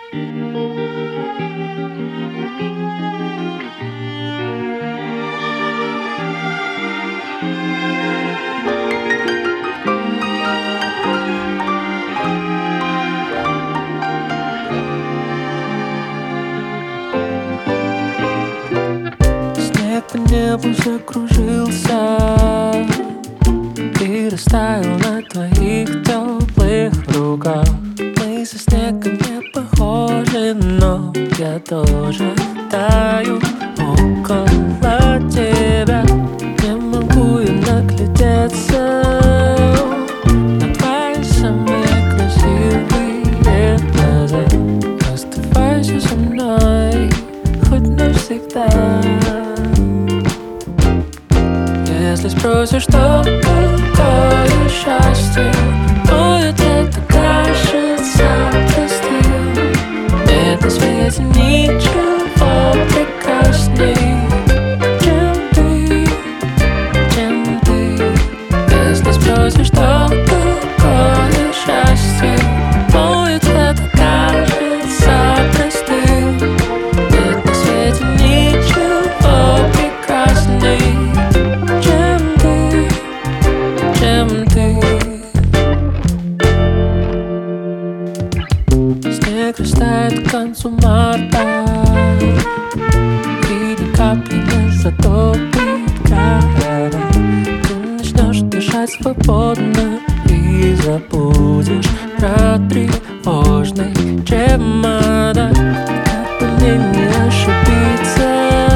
Снег по небу закружился и растаял на твоих теплых руках. Мы со снегом не похожи, но я тоже таю около тебя. Не могу я наглядеться на твои самые красивые глаза. Оставайся со мной хоть навсегда. Если спросишь, что такое счастье, будет это кажется простым. Нет на свете ничего прекрасней, чем ты. Если спросишь, что такое счастье, будет это кажется простым. Нет на свете ничего прекрасней, чем ты. Снег растает к концу марта, и ни капли не затопит города. Ты начнешь дышать свободно и забудешь про тревожный чемодан. Как бы мне не ошибиться,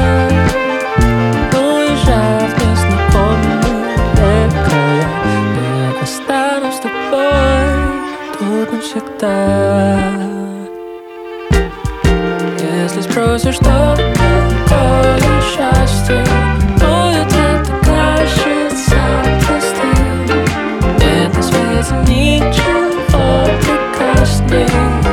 уезжая в незнакомые края, я останусь с тобой тут навсегда. Если спросишь, что такое счастье, будет это кажется простым. Нет на свете ничего прекрасней,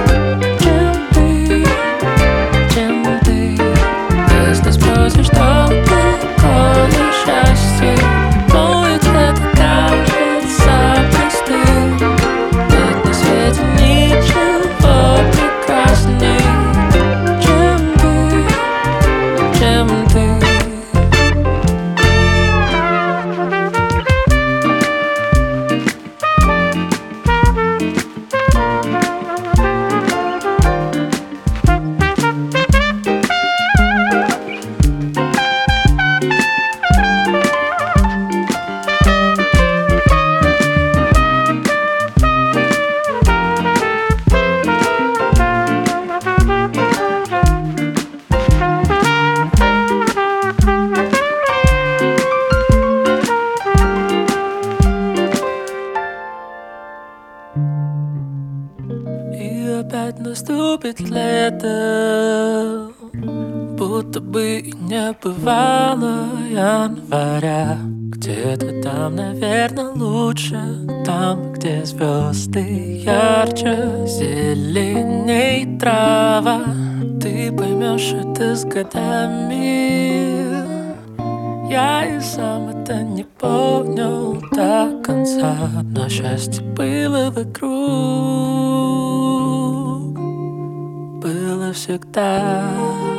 чем ты. Если спросишь, что такое счастье, будет это кажется простым. Нет на свете ничего прекрасней, чем ты. И опять наступит лето, будто бы и не бывало января. Где-то там, наверное, лучше, там, где звезды ярче, зеленей трава. Ты поймешь это с годами. Я и сам это не понял до конца, но счастье было вокруг, было всегда.